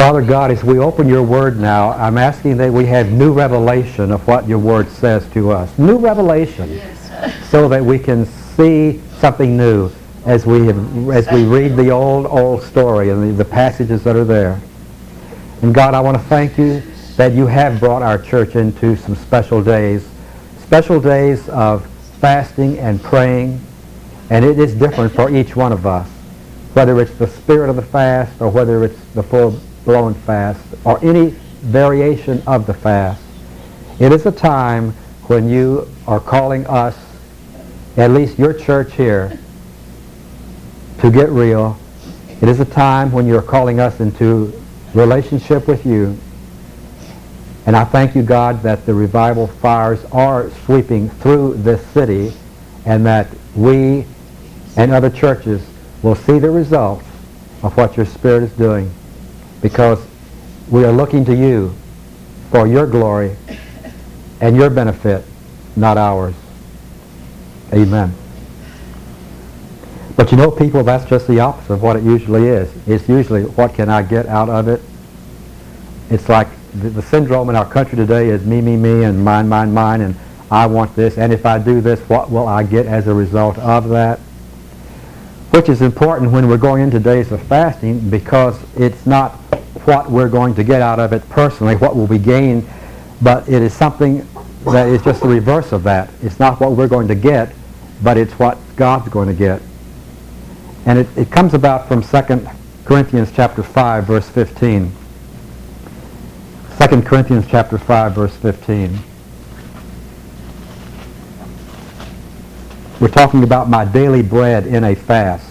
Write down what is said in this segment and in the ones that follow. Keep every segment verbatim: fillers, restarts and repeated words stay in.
Father God, as we open your word now, I'm asking that we have new revelation of what your word says to us. New revelation, yes, so that we can see something new as we have, as we read the old, old story and the, the passages that are there. And God, I want to thank you that you have brought our church into some special days, special days of fasting and praying, and it is different for each one of us, whether it's the spirit of the fast or whether it's the full-blown fast or any variation of the fast. It is a time when you are calling us, at least your church here, to get real. It is a time when you're calling us into relationship with you. And I thank you, God, that the revival fires are sweeping through this city and that we and other churches will see the results of what your Spirit is doing, because we are looking to you for your glory and your benefit, not ours. Amen. But you know, people, that's just the opposite of what it usually is. It's usually, what can I get out of it? It's like the, the syndrome in our country today is me, me, me, and mine, mine, mine, and I want this, and if I do this, what will I get as a result of that? Which is important when we're going into days of fasting, because it's not what we're going to get out of it personally, what will we gain, but it is something that is just the reverse of that. It's not what we're going to get, but it's what God's going to get. And it, it comes about from Second Corinthians chapter five, verse fifteen. Second Corinthians chapter five, verse fifteen. We're talking about my daily bread in a fast.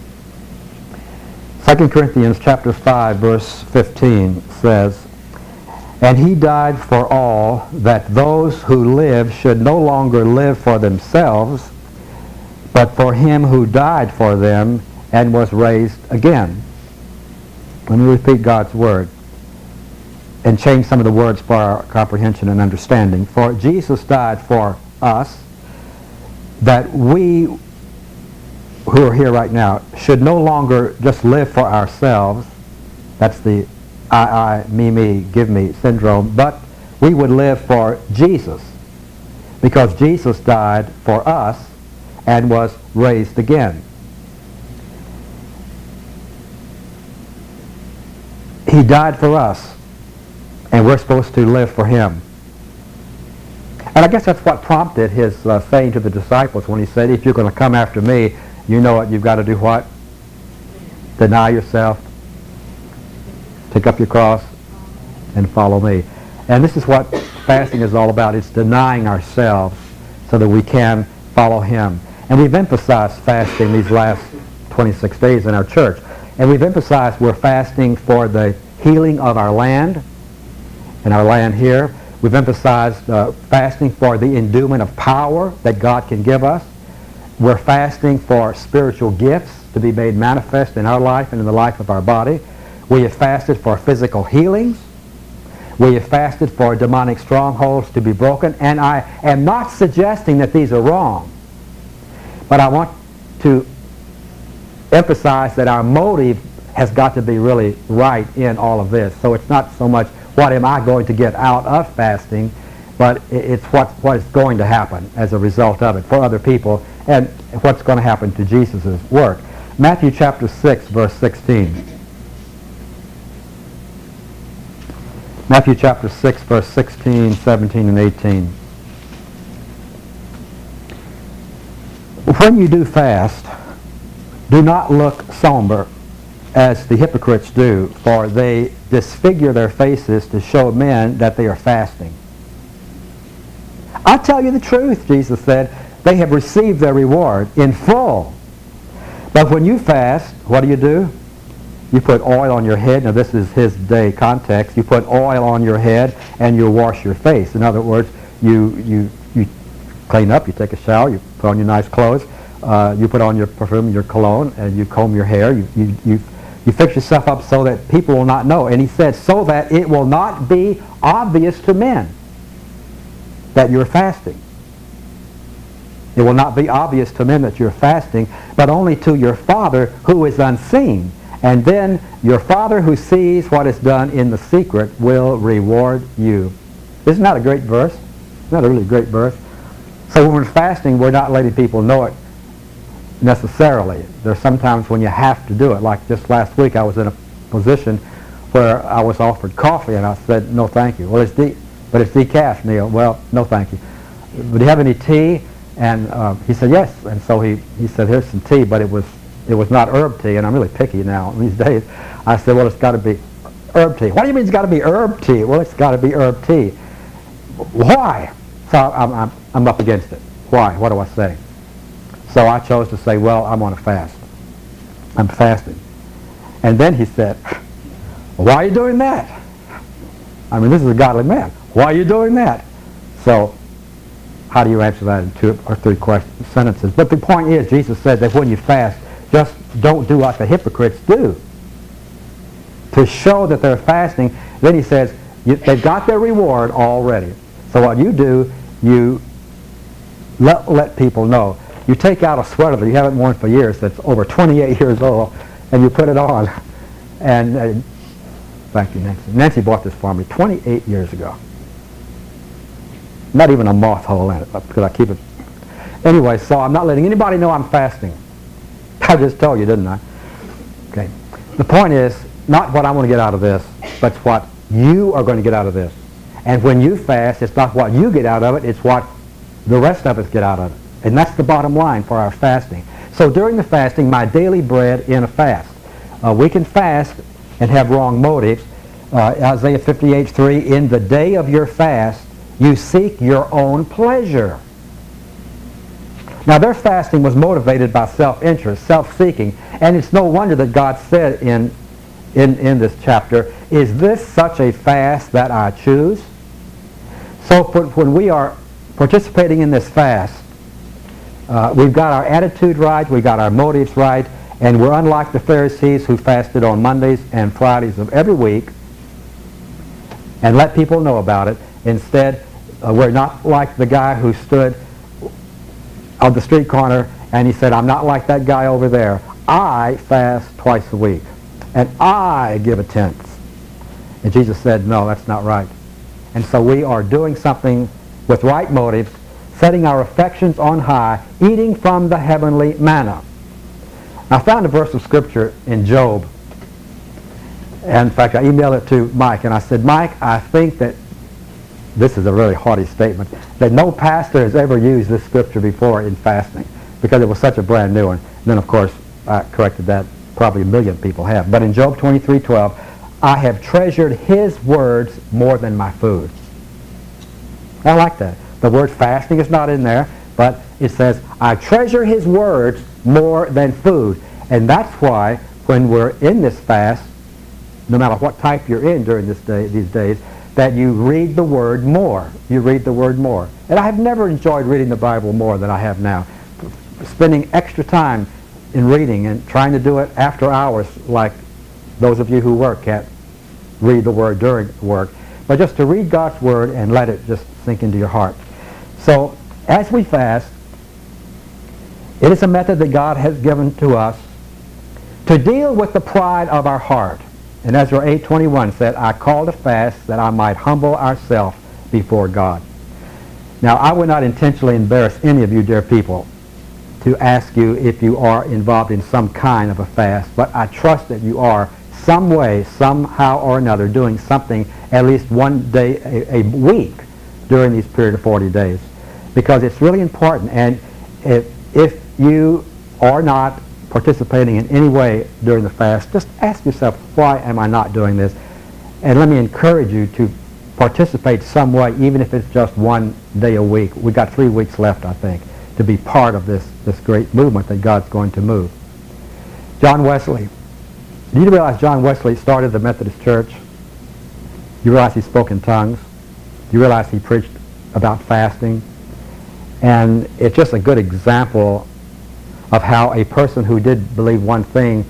Second Corinthians chapter five, verse fifteen says, "And he died for all, that those who live should no longer live for themselves, but for him who died for them and was raised again." Let me repeat God's word and change some of the words for our comprehension and understanding. For Jesus died for us, that we who are here right now should no longer just live for ourselves. That's the I, I, me, me, give me syndrome. But we would live for Jesus, because Jesus died for us and was raised again. He died for us, and we're supposed to live for him. And I guess that's what prompted his uh, saying to the disciples when he said, if you're going to come after me, you know what, you've got to do what? Deny yourself, take up your cross, and follow me. And this is what fasting is all about. It's denying ourselves so that we can follow him. And we've emphasized fasting these last twenty-six days in our church. And we've emphasized we're fasting for the healing of our land, and our land here. We've emphasized uh, fasting for the endowment of power that God can give us. We're fasting for spiritual gifts to be made manifest in our life and in the life of our body. We have fasted for physical healings. We have fasted for demonic strongholds to be broken. And I am not suggesting that these are wrong, but I want to emphasize that our motive has got to be really right in all of this. So it's not so much what am I going to get out of fasting, but it's what, what is going to happen as a result of it for other people, and what's going to happen to Jesus' work. Matthew chapter six, verse sixteen. Matthew chapter six, verse sixteen, seventeen, and eighteen. When you do fast, do not look somber as the hypocrites do, for they disfigure their faces to show men that they are fasting. I tell you the truth, Jesus said, they have received their reward in full. But when you fast, what do you do? You put oil on your head. Now this is his day context. You put oil on your head and you wash your face. In other words, you, you, you clean up, you take a shower, you put on your nice clothes, uh, you put on your perfume, your cologne, and you comb your hair. You, you, you, you fix yourself up so that people will not know. And he said, so that it will not be obvious to men that you're fasting. It will not be obvious to men that you're fasting, but only to your Father who is unseen. And then your Father who sees what is done in the secret will reward you. Isn't that a great verse? Isn't that a really great verse? So when we're fasting, we're not letting people know it necessarily. There's sometimes when you have to do it. Like just last week, I was in a position where I was offered coffee, and I said, no, thank you. Well, it's de- but it's decaf, Neil. Well, no, thank you. But do you have any tea? And uh, he said, yes. And so he, he said, here's some tea, but it was it was not herb tea, and I'm really picky now these days. I said, well, it's got to be herb tea. What do you mean it's got to be herb tea? Well, it's got to be herb tea. Why? So I'm, I'm, I'm up against it. Why? What do I say? So I chose to say, well, I'm on a fast. I'm fasting. And then he said, why are you doing that? I mean, this is a godly man. Why are you doing that? So how do you answer that in two or three questions, sentences? But the point is, Jesus said that when you fast, just don't do what the hypocrites do. To show that they're fasting, then he says, you, they've got their reward already. So what you do, you let, let people know. You take out a sweater that you haven't worn for years that's over twenty-eight years old, and you put it on. And uh, thank you, Nancy. Nancy bought this for me twenty-eight years ago. Not even a moth hole in it, because I keep it. Anyway, so I'm not letting anybody know I'm fasting. I just told you, didn't I? Okay. The point is not what I want to get out of this, but it's what you are going to get out of this. And when you fast, it's not what you get out of it, it's what the rest of us get out of it. And that's the bottom line for our fasting. So during the fasting, my daily bread in a fast. Uh, we can fast and have wrong motives. Uh, Isaiah fifty-eight three, in the day of your fast, you seek your own pleasure. Now their fasting was motivated by self-interest, self-seeking. And it's no wonder that God said in, in, in this chapter, is this such a fast that I choose? So for, when we are participating in this fast, Uh, we've got our attitude right, we've got our motives right, and we're unlike the Pharisees who fasted on Mondays and Fridays of every week and let people know about it. Instead, uh, we're not like the guy who stood on the street corner and he said, I'm not like that guy over there. I fast twice a week, and I give a tenth. And Jesus said, no, that's not right. And so we are doing something with right motives, setting our affections on high, eating from the heavenly manna. I found a verse of Scripture in Job. And in fact, I emailed it to Mike, and I said, Mike, I think that, this is a really haughty statement, that no pastor has ever used this Scripture before in fasting, because it was such a brand new one. And then, of course, I corrected that. Probably a million people have. But in Job twenty-three twelve, I have treasured his words more than my food. I like that. The word fasting is not in there, but it says, I treasure his words more than food. And that's why when we're in this fast, no matter what type you're in during this day, these days, that you read the word more. You read the word more. And I have never enjoyed reading the Bible more than I have now. Spending extra time in reading and trying to do it after hours, like those of you who work can't read the word during work. But just to read God's word and let it just sink into your heart. So, as we fast, it is a method that God has given to us to deal with the pride of our heart. And Ezra eight twenty-one said, I called a fast that I might humble ourselves before God. Now, I would not intentionally embarrass any of you, dear people, to ask you if you are involved in some kind of a fast, but I trust that you are some way, somehow or another, doing something at least one day a, a week during these period of forty days. Because it's really important, and if, if you are not participating in any way during the fast, just ask yourself, why am I not doing this? And let me encourage you to participate some way, even if it's just one day a week. We've got three weeks left, I think, to be part of this, this great movement that God's going to move. John Wesley. Do you realize John Wesley started the Methodist Church? You realize he spoke in tongues? You realize he preached about fasting? And it's just a good example of how a person who did believe one thing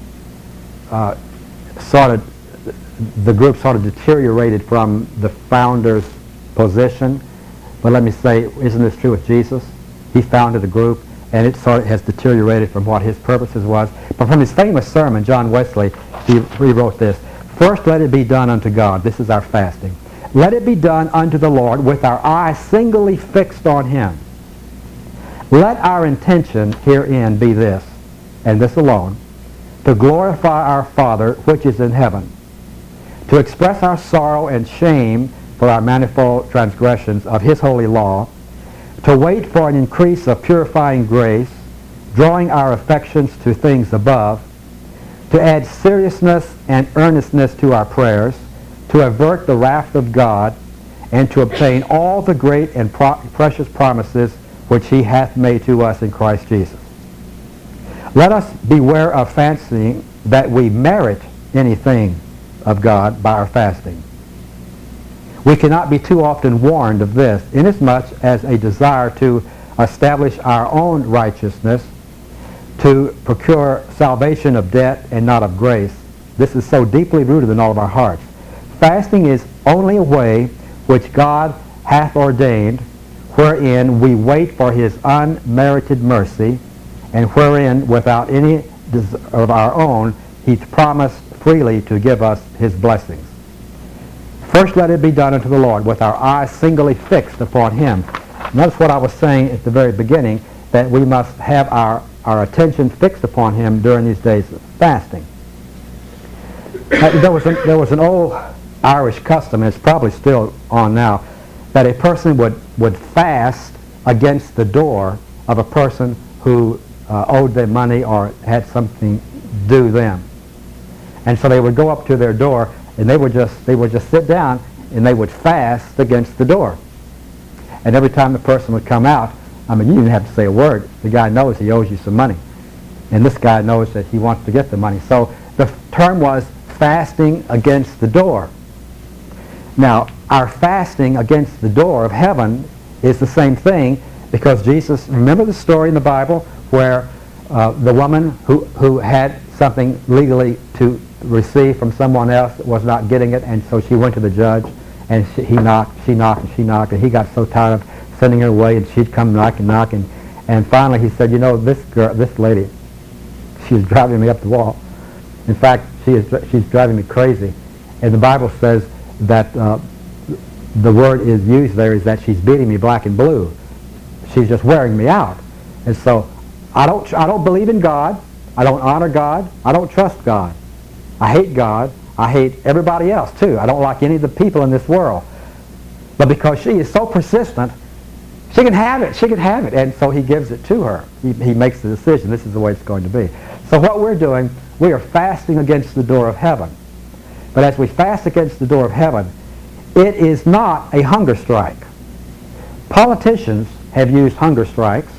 uh, sort of, the group sort of deteriorated from the founder's position. But let me say, isn't this true with Jesus? He founded a group, and it sort of has deteriorated from what his purposes was. But from his famous sermon, John Wesley, he rewrote this. First, let it be done unto God. This is our fasting. Let it be done unto the Lord with our eyes singly fixed on him. Let our intention herein be this, and this alone, to glorify our Father which is in heaven, to express our sorrow and shame for our manifold transgressions of his holy law, to wait for an increase of purifying grace, drawing our affections to things above, to add seriousness and earnestness to our prayers, to avert the wrath of God, and to obtain all the great and pro- precious promises which he hath made to us in Christ Jesus. Let us beware of fancying that we merit anything of God by our fasting. We cannot be too often warned of this, inasmuch as a desire to establish our own righteousness, to procure salvation of debt and not of grace. This is so deeply rooted in all of our hearts. Fasting is only a way which God hath ordained, wherein we wait for his unmerited mercy, and wherein, without any of our own, he promised freely to give us his blessings. First, let it be done unto the Lord, with our eyes singly fixed upon him. Notice what I was saying at the very beginning, that we must have our, our attention fixed upon him during these days of fasting. Uh, there, was an, there was an old Irish custom, and it's probably still on now, that a person would, would fast against the door of a person who uh, owed them money or had something due them. And so they would go up to their door, and they would just they would just sit down, and they would fast against the door. And every time the person would come out, I mean, you didn't have to say a word. The guy knows he owes you some money. And this guy knows that he wants to get the money. So the term was fasting against the door. Now, our fasting against the door of heaven is the same thing, because Jesus, remember the story in the Bible where uh, the woman who, who had something legally to receive from someone else that was not getting it, and so she went to the judge, and she, he knocked, she knocked, and she knocked, and he got so tired of sending her away, and she'd come knock and knock, and, and finally he said, you know, this girl, this lady, she's driving me up the wall. In fact, she is, she's driving me crazy. And the Bible says that uh, the word is used there is that she's beating me black and blue. She's just wearing me out. And so I don't, I don't believe in God. I don't honor God. I don't trust God. I hate God. I hate everybody else too. I don't like any of the people in this world. But because she is so persistent, she can have it. She can have it. And so he gives it to her. He, he makes the decision. This is the way it's going to be. So what we're doing, we are fasting against the door of heaven. But as we fast against the door of heaven, it is not a hunger strike. Politicians have used hunger strikes.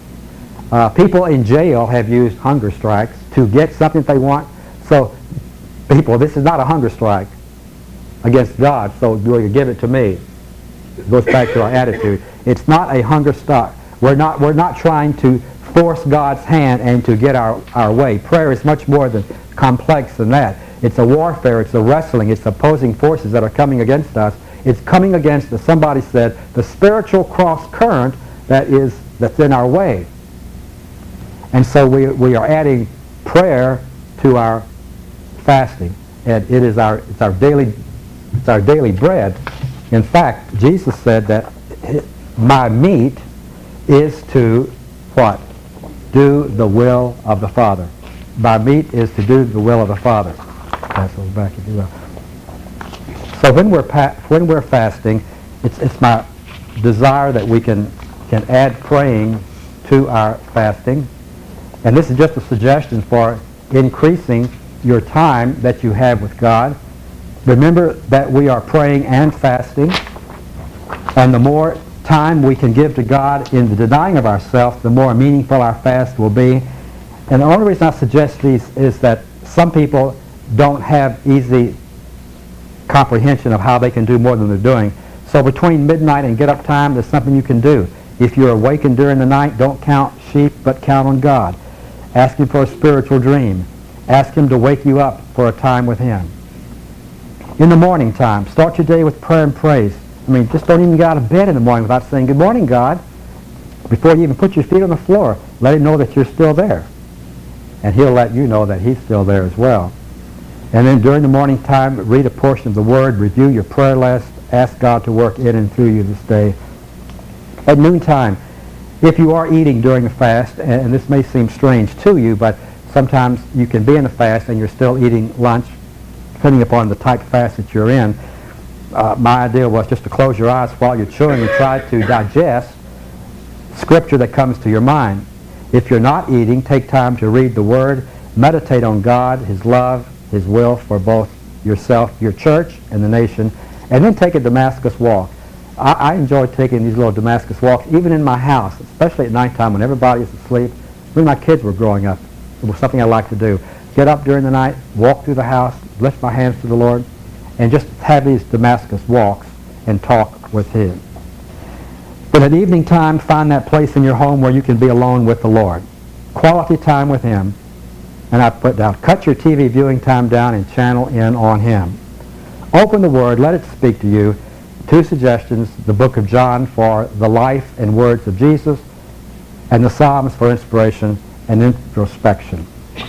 Uh, people in jail have used hunger strikes to get something they want. So, people, this is not a hunger strike against God, so will you give it to me? It goes back to our attitude. It's not a hunger strike. We're not, we're not trying to force God's hand and to get our, our way. Prayer is much more than complex than that. It's a warfare. It's a wrestling. It's opposing forces that are coming against us. It's coming against, as somebody said, the spiritual cross current that is that's in our way. And so we we are adding prayer to our fasting, and it is our it's our daily it's our daily bread. In fact, Jesus said that my meat is to what? Do the will of the Father. My meat is to do the will of the Father. Pass those back if you will. So when we're pa- when we're fasting, it's it's my desire that we can can add praying to our fasting, and this is just a suggestion for increasing your time that you have with God. Remember that we are praying and fasting, and the more time we can give to God in the denying of ourselves, the more meaningful our fast will be. And the only reason I suggest these is that some people don't have easy comprehension of how they can do more than they're doing. So between midnight and get-up time, there's something you can do. If you're awakened during the night, don't count sheep, but count on God. Ask Him for a spiritual dream. Ask Him to wake you up for a time with Him. In the morning time, start your day with prayer and praise. I mean, just don't even get out of bed in the morning without saying, good morning, God. Before you even put your feet on the floor, let him know that you're still there. And he'll let you know that he's still there as well. And then during the morning time, read a portion of the Word, review your prayer list, ask God to work in and through you this day. At noontime, if you are eating during a fast, and this may seem strange to you, but sometimes you can be in a fast and you're still eating lunch, depending upon the type of fast that you're in. Uh, my idea was just to close your eyes while you're chewing and try to digest Scripture that comes to your mind. If you're not eating, take time to read the Word, meditate on God, His love, His will for both yourself, your church, and the nation, and then take a Damascus walk. I, I enjoy taking these little Damascus walks, even in my house, especially at nighttime when everybody is asleep. When my kids were growing up, it was something I liked to do. Get up during the night, walk through the house, lift my hands to the Lord, and just have these Damascus walks and talk with Him. But at evening time, find that place in your home where you can be alone with the Lord. Quality time with Him. And I put down, cut your T V viewing time down and channel in on Him. Open the Word, let it speak to you. Two suggestions, the book of John for the life and words of Jesus, and the Psalms for inspiration and introspection.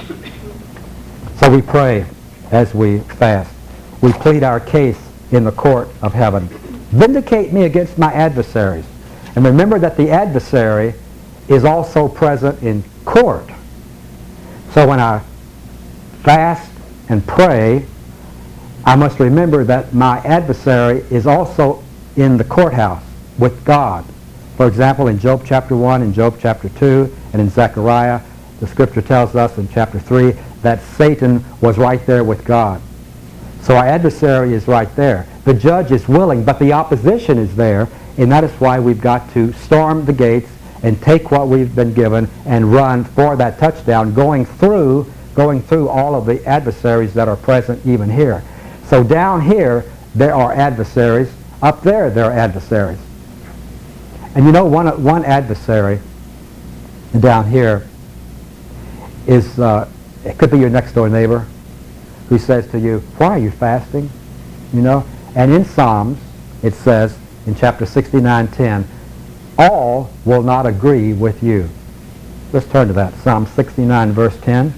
So we pray as we fast. We plead our case in the court of heaven. Vindicate me against my adversaries. And remember that the adversary is also present in court. So when I fast and pray, I must remember that my adversary is also in the courthouse with God. For example, in Job chapter one, in Job chapter two, and in Zechariah, the Scripture tells us in chapter three that Satan was right there with God. So our adversary is right there. The judge is willing, but the opposition is there, and that is why we've got to storm the gates and take what we've been given and run for that touchdown, going through, going through all of the adversaries that are present even here. So down here, there are adversaries. Up there, there are adversaries. And you know, one, one adversary down here is, uh, it could be your next door neighbor who says to you, why are you fasting? You know, and in Psalms, it says in chapter sixty-nine ten, all will not agree with you. Let's turn to that. Psalm sixty-nine verse ten.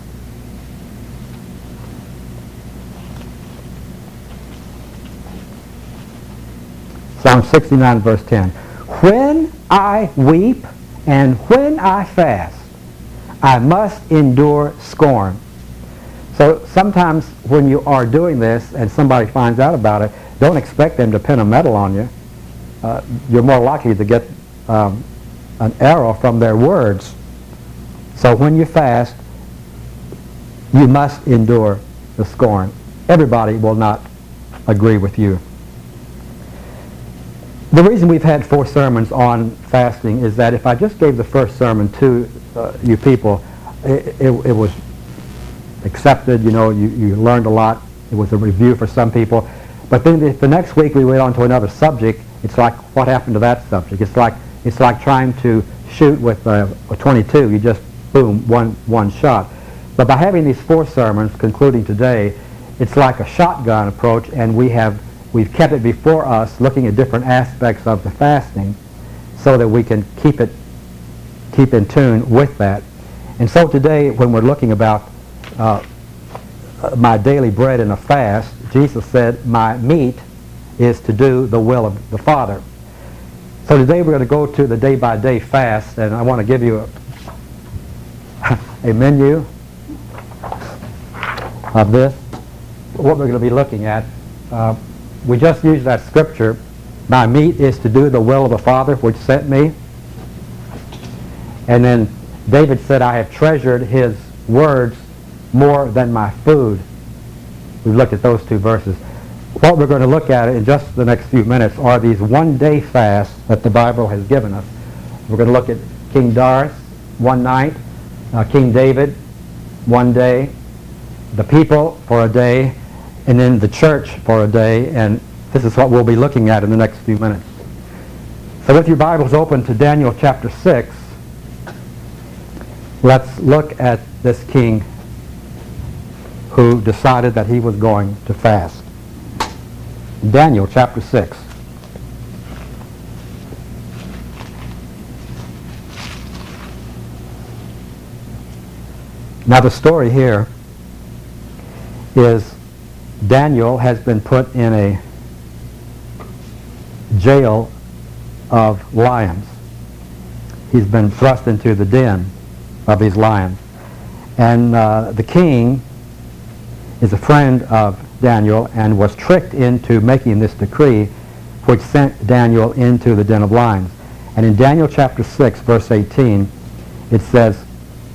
Psalm sixty-nine verse ten. When I weep and when I fast, I must endure scorn. So sometimes when you are doing this and somebody finds out about it, don't expect them to pin a medal on you. Uh, you're more likely to get um, an arrow from their words. So when you fast, you must endure the scorn. Everybody will not agree with you. The reason we've had four sermons on fasting is that if I just gave the first sermon to uh, you people, it, it, it was accepted, you know, you, you learned a lot. It was a review for some people. But then the, the next week we went on to another subject. It's like, what happened to that subject? It's like it's like trying to shoot with a, a twenty-two. You just, boom, one, one shot. But by having these four sermons, concluding today, it's like a shotgun approach, and we have we've kept it before us, looking at different aspects of the fasting, so that we can keep it keep in tune with that. And so today, when we're looking about uh, my daily bread in a fast, Jesus said, my meat is to do the will of the Father. So today we're going to go to the day-by-day fast, and I want to give you a, a menu of this, what we're going to be looking at. Uh, we just used that scripture, my meat is to do the will of the Father which sent me. And then David said, I have treasured His words more than my food. We've looked at those two verses. What we're going to look at in just the next few minutes are these one-day fasts that the Bible has given us. We're going to look at King Darius, one night, uh, King David, one day, the people for a day, and then the church for a day, and this is what we'll be looking at in the next few minutes. So if your Bible's open to Daniel chapter six, let's look at this king who decided that he was going to fast. Daniel chapter six. Now the story here is Daniel has been put in a jail of lions. He's been thrust into the den of these lions. And uh, the king is a friend of Daniel and was tricked into making this decree, which sent Daniel into the den of lions. And in Daniel chapter six, verse eighteen, it says,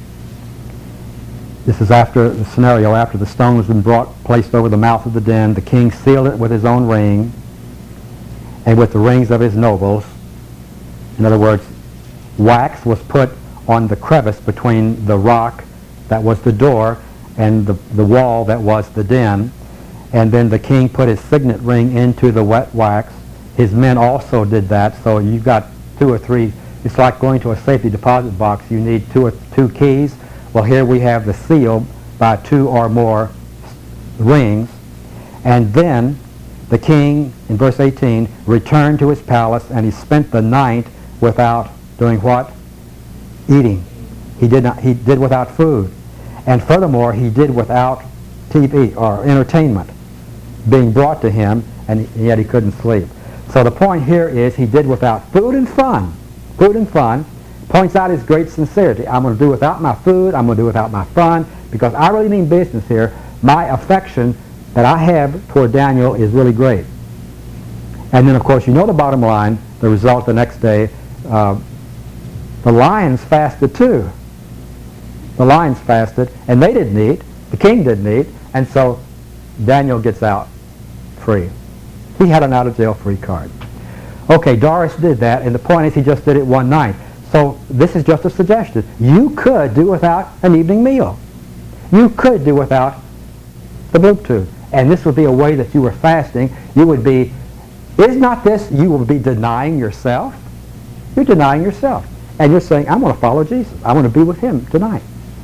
this is after the scenario, after the stone has been brought, placed over the mouth of the den, the king sealed it with his own ring and with the rings of his nobles. In other words, wax was put on the crevice between the rock that was the door and the, the wall that was the den. And then the king put his signet ring into the wet wax. His men also did that. So you've got two or three. It's like going to a safety deposit box. You need two or two keys. Well, here we have the seal by two or more rings. And then the king, in verse eighteen, returned to his palace, and he spent the night without doing what? Eating. He did not. He did without food. And furthermore, he did without T V or entertainment being brought to him, and yet he couldn't sleep. So the point here is he did without food and fun. Food and fun points out his great sincerity. I'm going to do without my food. I'm going to do without my fun, because I really mean business here. My affection that I have toward Daniel is really great. And then, of course, you know the bottom line, the result the next day. Uh, the lions fasted too. The lions fasted, and they didn't eat. The king didn't eat, and so Daniel gets out free. He had an out-of-jail-free card. Okay, Doris did that, and the point is he just did it one night. So this is just a suggestion. You could do without an evening meal. You could do without the boob tube. And this would be a way that you were fasting. You would be, is not this, you will be denying yourself? You're denying yourself. And you're saying, I'm going to follow Jesus. I want to be with him tonight.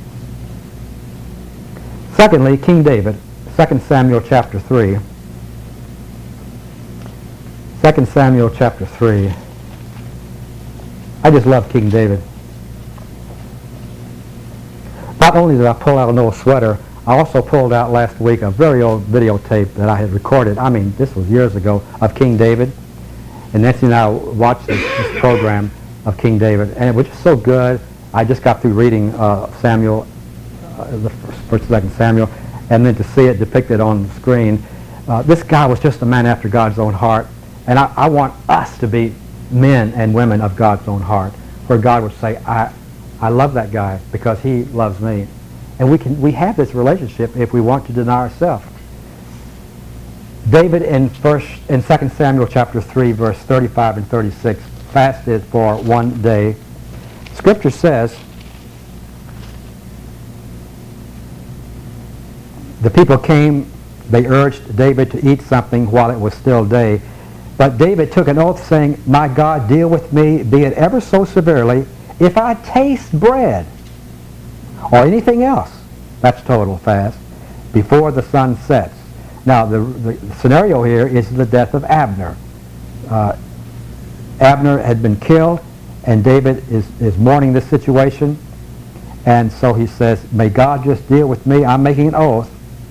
Secondly, King David, Second Samuel chapter three. Second Samuel chapter three. I just love King David. Not only did I pull out an old sweater, I also pulled out last week a very old videotape that I had recorded. I mean, this was years ago, of King David. And Nancy and I watched this, this program of King David, and it was just so good. I just got through reading uh, Samuel, uh, the first, first, second Samuel, and then to see it depicted on the screen. Uh, this guy was just a man after God's own heart, and I, I want us to be men and women of God's own heart, where God would say, I, I love that guy because he loves me. And we can we have this relationship if we want to deny ourselves. David in first in Second Samuel chapter three, verse thirty-five and thirty-six, fasted for one day. Scripture says, the people came, they urged David to eat something while it was still day. But David took an oath, saying, my God, deal with me, be it ever so severely, if I taste bread or anything else, that's total fast, before the sun sets. Now, the, the scenario here is the death of Abner. Uh, Abner had been killed, and David is, is mourning this situation. And so he says, may God just deal with me. I'm making an oath.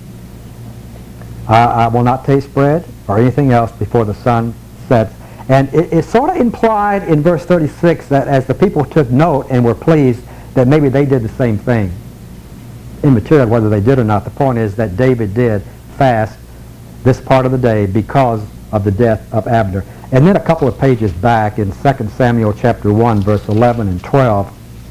I, I will not taste bread or anything else before the sun sets. And it, it's sort of implied in verse thirty-six that as the people took note and were pleased, that maybe they did the same thing. Immaterial whether they did or not. The point is that David did fast this part of the day because of the death of Abner. And then a couple of pages back in Second Samuel chapter one, verse eleven and twelve,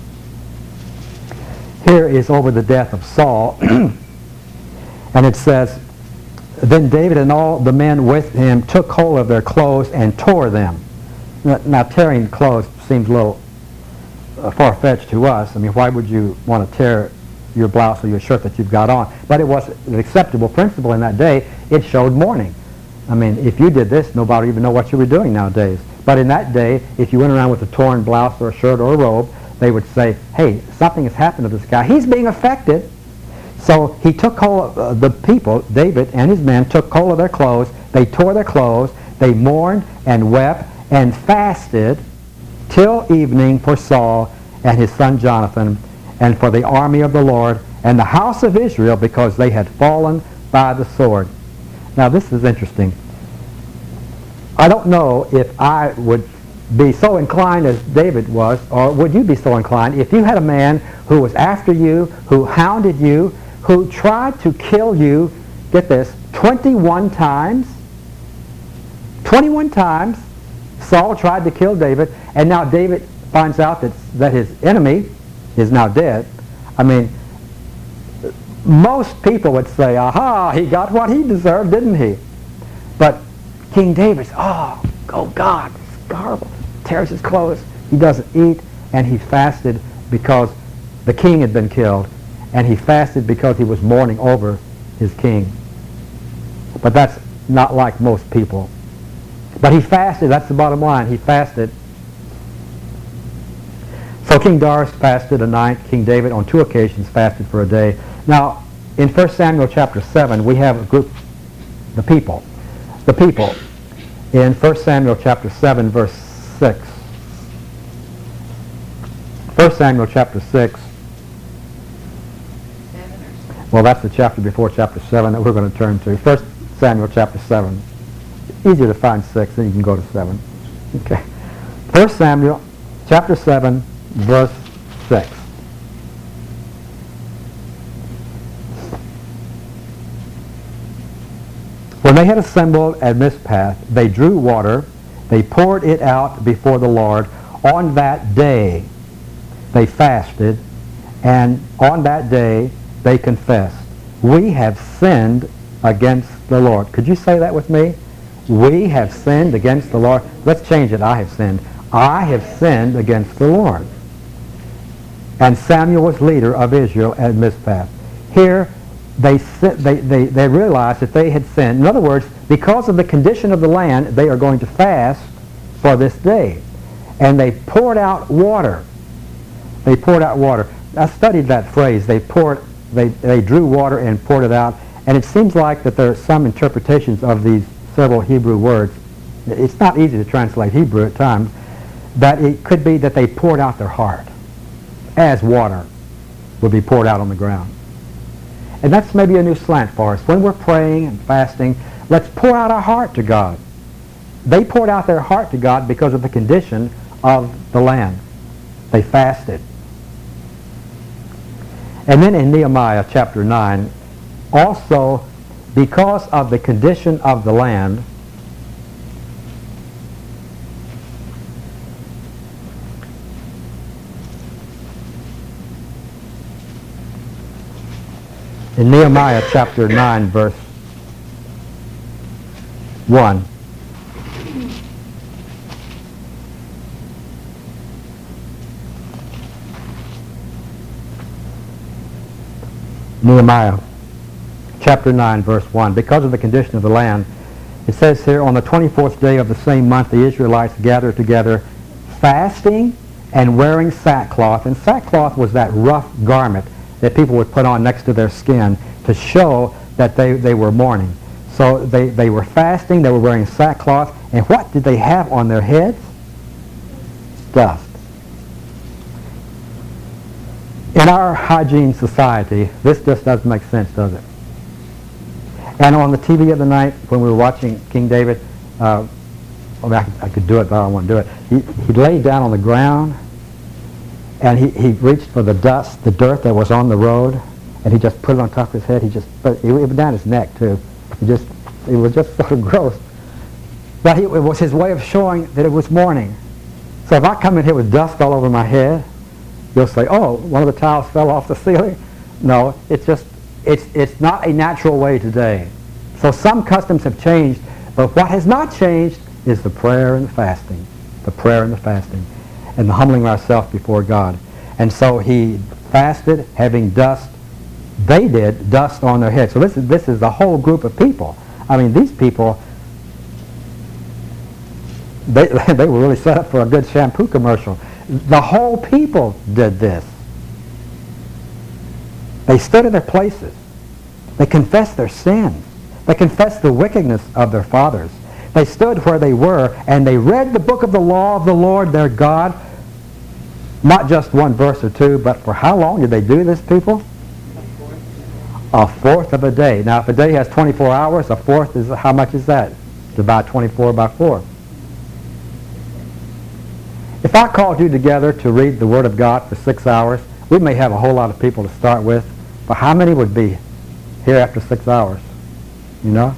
here is over the death of Saul. And it says, then David and all the men with him took hold of their clothes and tore them. Now, now tearing clothes seems a little uh, far-fetched to us. I mean, why would you want to tear your blouse or your shirt that you've got on? But it was an acceptable principle in that day. It showed mourning. I mean, if you did this, nobody would even know what you were doing nowadays. But in that day, if you went around with a torn blouse or a shirt or a robe, they would say, hey, something has happened to this guy. He's being affected. So he took hold of uh, the people, David and his men took hold of their clothes. They tore their clothes. They mourned and wept and fasted till evening for Saul and his son Jonathan and for the army of the Lord and the house of Israel because they had fallen by the sword. Now this is interesting. I don't know if I would be so inclined as David was, or would you be so inclined if you had a man who was after you, who hounded you, who tried to kill you, get this, twenty-one times? twenty-one times Saul tried to kill David, and now David finds out that, that his enemy is now dead. I mean, most people would say, aha, he got what he deserved, didn't he? But King David says, oh, oh God, it's horrible. Tears his clothes. He doesn't eat, and he fasted because the king had been killed, and he fasted because he was mourning over his king. But that's not like most people. But he fasted, that's the bottom line. He fasted. So King Darius fasted a night. King David on two occasions fasted for a day. Now, in First Samuel chapter seven, we have a group, the people. The people. In First Samuel chapter seven, verse six. First Samuel chapter six. Well, that's the chapter before chapter seven that we're going to turn to. First Samuel chapter seven. Easier to find six, then you can go to seven. Okay. First Samuel chapter seven, verse six. When they had assembled at Mizpah, they drew water, they poured it out before the Lord. On that day they fasted, and on that day they confessed, we have sinned against the Lord. Could you say that with me? We have sinned against the Lord. Let's change it. I have sinned. I have sinned against the Lord. And Samuel was leader of Israel at Mizpah. Here, they, they, they, they realized that they had sinned. In other words, because of the condition of the land, they are going to fast for this day. And they poured out water. They poured out water. I studied that phrase. They poured, they, they drew water and poured it out. And it seems like that there are some interpretations of these several Hebrew words. It's not easy to translate Hebrew at times, but it could be that they poured out their heart as water would be poured out on the ground. And that's maybe a new slant for us. When we're praying and fasting, let's pour out our heart to God. They poured out their heart to God because of the condition of the land. They fasted. And then in Nehemiah chapter nine, also because of the condition of the land, in Nehemiah chapter nine, verse one, Nehemiah chapter nine, verse one, because of the condition of the land, it says here, on the twenty-fourth day of the same month, the Israelites gathered together, fasting and wearing sackcloth. And sackcloth was that rough garment that people would put on next to their skin to show that they, they were mourning. So they, they were fasting, they were wearing sackcloth, and what did they have on their heads? Dust. In our hygiene society, this just doesn't make sense, does it? And on the T V the other night, when we were watching King David, uh, I, mean, I, could, I could do it, but I don't want to do it. He, he laid down on the ground, and he, he reached for the dust, the dirt that was on the road, and he just put it on top of his head. He just, put it, it was down his neck, too. He just, it was just sort of gross. But he, it was his way of showing that it was morning. So if I come in here with dust all over my head, you'll say, oh, one of the tiles fell off the ceiling. No, it's just, it's, it's not a natural way today. So some customs have changed, but what has not changed is the prayer and the fasting. The prayer and the fasting. And the humbling ourselves before God. And so he fasted, having dust. They did, dust on their head. So this is, this is the whole group of people. I mean, these people, they, they were really set up for a good shampoo commercial. The whole people did this. They stood in their places. They confessed their sins. They confessed the wickedness of their fathers. They stood where they were, and they read the book of the law of the Lord their God. Not just one verse or two, but for how long did they do this, people? A fourth of a day. Now, if a day has twenty-four hours, a fourth is, how much is that? Divide twenty-four by four. If I called you together to read the Word of God for six hours, we may have a whole lot of people to start with, but how many would be here after six hours? You know?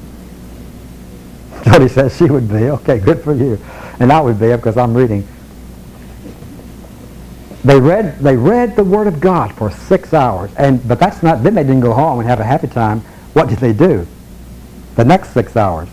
Jody says she would be. Okay, good for you. And I would be because I'm reading. They read, they read the Word of God for six hours. And, but that's not, then they didn't go home and have a happy time. What did they do? The next six hours.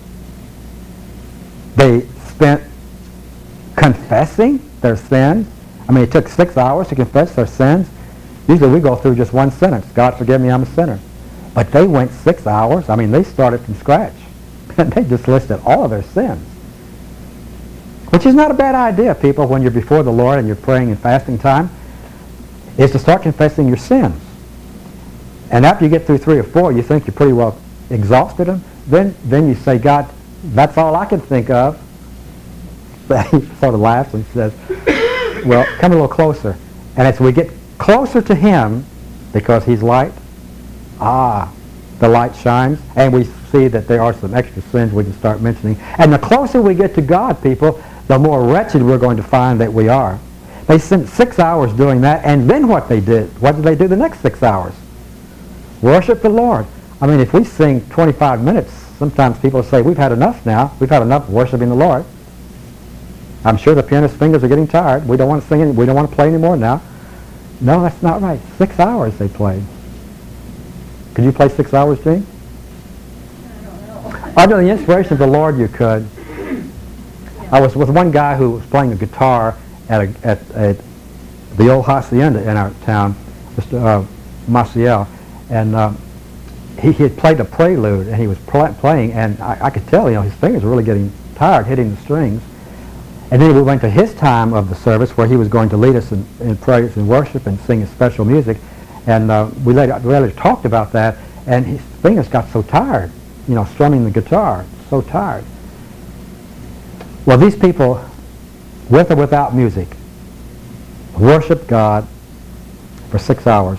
They spent confessing their sins. I mean, it took six hours to confess their sins. Usually we go through just one sentence. God forgive me, I'm a sinner. But they went six hours. I mean, they started from scratch. And they just listed all of their sins. Which is not a bad idea, people, when you're before the Lord and you're praying and fasting time, is to start confessing your sins. And after you get through three or four, you think you pretty well exhausted them. Then, then you say, God, that's all I can think of. He sort of laughs and says, well, come a little closer. And as we get closer to Him, because He's light, ah, the light shines, and we see that there are some extra sins we can start mentioning. And the closer we get to God, people, the more wretched we're going to find that we are. They spent six hours doing that, and then what they did, what did they do the next six hours? Worship the Lord. I mean, if we sing twenty-five minutes, sometimes people say, we've had enough now. We've had enough worshiping the Lord. I'm sure the pianist's fingers are getting tired. We don't want to sing any, we don't want to play anymore now. No, that's not right. Six hours they played. Could you play six hours, Gene? I don't know. Under the inspiration of the Lord, you could. I was with one guy who was playing a guitar at, a, at, at the old hacienda in our town, Mister Uh, Maciel, and uh, he, he had played a prelude, and he was pl- playing, and I, I could tell, you know, his fingers were really getting tired hitting the strings. And then we went to his time of the service where he was going to lead us in, in praise and worship and sing his special music. And uh, we, later, we later talked about that, and his fingers got so tired, you know, strumming the guitar, so tired. Well, these people, with or without music, worshiped God for six hours,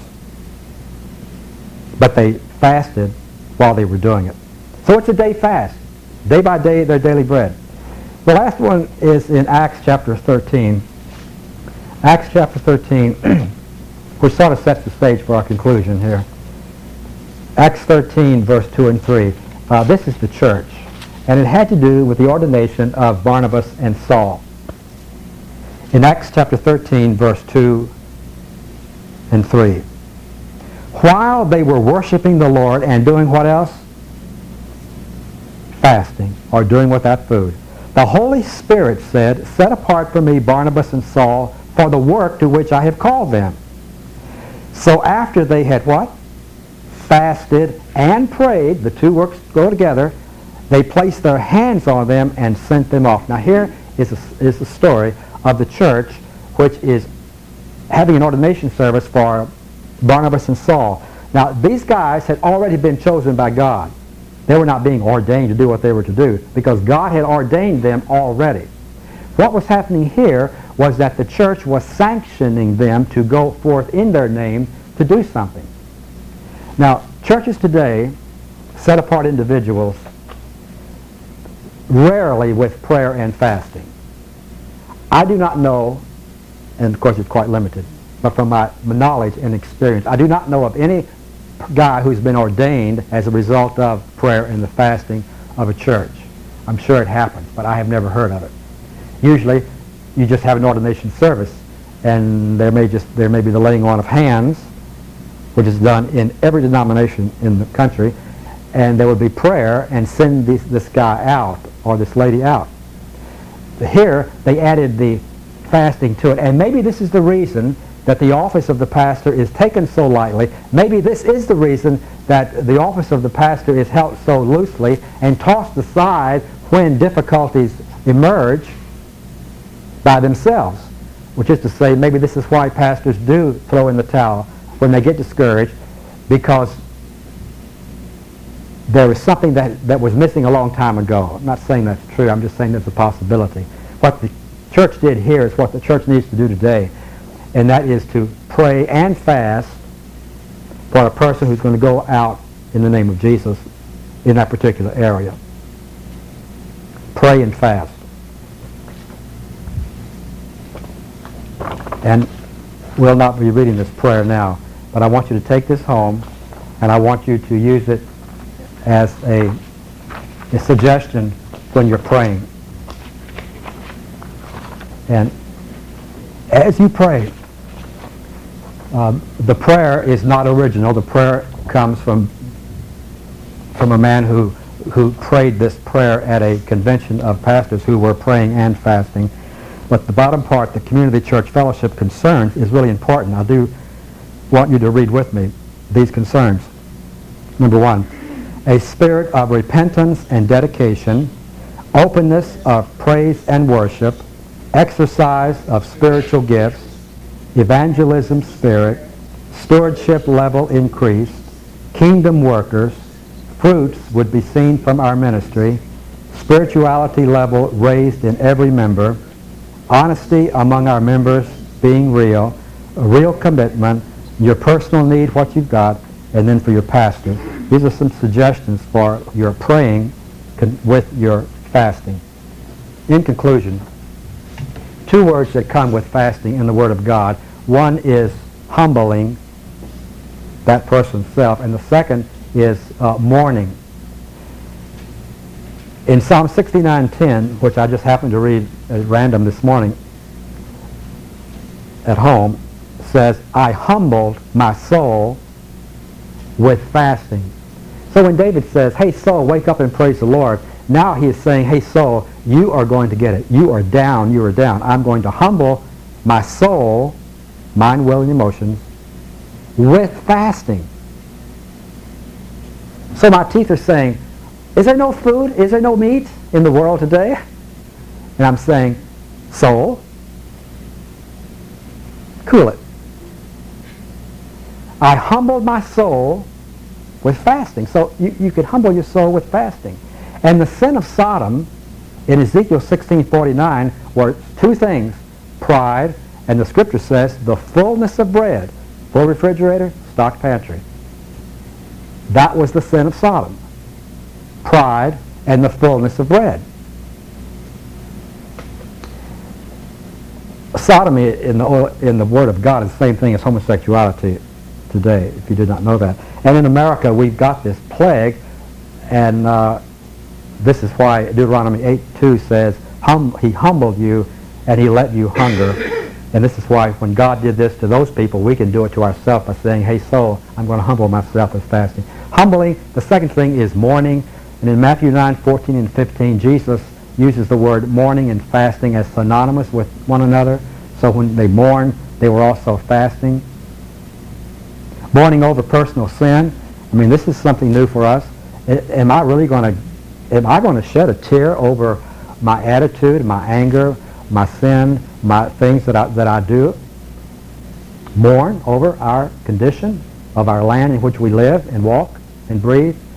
but they fasted while they were doing it. So it's a day fast, day by day, their daily bread. The last one is in Acts chapter thirteen. Acts chapter thirteen, which sort of sets the stage for our conclusion here. Acts thirteen, verse two and three. Uh, this is the church, and it had to do with the ordination of Barnabas and Saul. In Acts chapter thirteen, verse two and three. While they were worshiping the Lord and doing what else? Fasting, or doing without food. The Holy Spirit said, set apart for me Barnabas and Saul for the work to which I have called them. So after they had what? Fasted and prayed, the two works go together, they placed their hands on them and sent them off. Now here is a, is the story of the church, which is having an ordination service for Barnabas and Saul. Now these guys had already been chosen by God. They were not being ordained to do what they were to do because God had ordained them already. What was happening here was that the church was sanctioning them to go forth in their name to do something. Now, churches today set apart individuals rarely with prayer and fasting. I do not know, and of course it's quite limited, but from my knowledge and experience, I do not know of any guy who's been ordained as a result of prayer and the fasting of a church. I'm sure it happens, but I have never heard of it. Usually, you just have an ordination service, and there may just there may be the laying on of hands, which is done in every denomination in the country, and there would be prayer and send this, this guy out or this lady out. Here, they added the fasting to it, and maybe this is the reason that the office of the pastor is taken so lightly. Maybe this is the reason that the office of the pastor is held so loosely and tossed aside when difficulties emerge by themselves. Which is to say, maybe this is why pastors do throw in the towel when they get discouraged, because there is something that, that was missing a long time ago. I'm not saying that's true, I'm just saying there's a possibility. What the church did here is what the church needs to do today. And that is to pray and fast for a person who's going to go out in the name of Jesus in that particular area. Pray and fast. And we'll not be reading this prayer now, but I want you to take this home, and I want you to use it as a, a suggestion when you're praying. And as you pray, um, the prayer is not original. The prayer comes from from a man who who prayed this prayer at a convention of pastors who were praying and fasting. But the bottom part, the community church fellowship concerns, is really important. I do want you to read with me these concerns. Number one, a spirit of repentance and dedication, openness of praise and worship, exercise of spiritual gifts, evangelism spirit, stewardship level increased, kingdom workers, fruits would be seen from our ministry, spirituality level raised in every member, honesty among our members being real, a real commitment, your personal need, what you've got, and then for your pastor. These are some suggestions for your praying con- with your fasting. In conclusion, two words that come with fasting in the Word of God. One is humbling that person's self, and the second is uh, mourning. In Psalm sixty-nine ten, which I just happened to read at random this morning at home, says, I humbled my soul with fasting. So when David says, hey soul, wake up and praise the Lord, now he is saying, hey soul, you are going to get it. You are down, you are down. I'm going to humble my soul, mind, will, and emotions, with fasting. So my teeth are saying, is there no food? Is there no meat in the world today? And I'm saying, soul, cool it. I humbled my soul with fasting. So you, you could humble your soul with fasting. And the sin of Sodom in Ezekiel sixteen forty-nine were two things, pride, and the scripture says the fullness of bread. Full refrigerator, stocked pantry. That was the sin of Sodom. Pride and the fullness of bread. Sodomy in the, in the Word of God is the same thing as homosexuality today, if you did not know that. And in America, we've got this plague, and uh, this is why Deuteronomy eight two says, hum, He humbled you, and He let you hunger. And this is why when God did this to those people, we can do it to ourselves by saying, hey soul, I'm going to humble myself with fasting. Humbling, the second thing is mourning. And in Matthew nine fourteen and fifteen, Jesus uses the word mourning and fasting as synonymous with one another. So when they mourned, they were also fasting. Mourning over personal sin. I mean, this is something new for us. Am I really going to, am I going to shed a tear over my attitude, my anger, my sin, my things that I, that I do? Mourn over our condition of our land in which we live and walk and breathe.